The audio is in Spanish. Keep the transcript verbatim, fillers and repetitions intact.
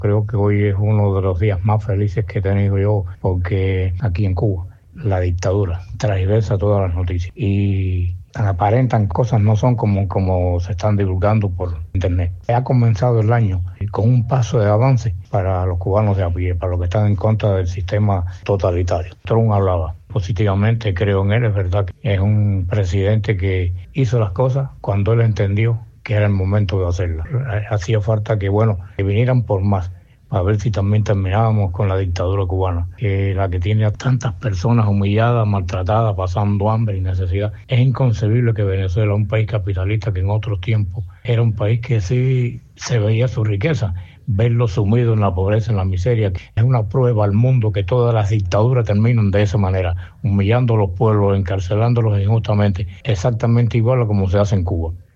Creo que hoy es uno de los días más felices que he tenido yo, porque aquí en Cuba la dictadura transversa todas las noticias y aparentan cosas, no son como, como se están divulgando por internet. Ha comenzado el año con un paso de avance para los cubanos de a pie, para los que están en contra del sistema totalitario. Trump hablaba positivamente, creo en él, es verdad que es un presidente que hizo las cosas cuando él entendió que era el momento de hacerlas. Hacía falta que, bueno, que vinieran por más, a ver si también terminábamos con la dictadura cubana, que la que tiene a tantas personas humilladas, maltratadas, pasando hambre y necesidad. Es inconcebible que Venezuela, un país capitalista que en otros tiempos era un país que sí se veía su riqueza, verlo sumido en la pobreza, en la miseria, es una prueba al mundo que todas las dictaduras terminan de esa manera, humillando a los pueblos, encarcelándolos injustamente, exactamente igual a como se hace en Cuba.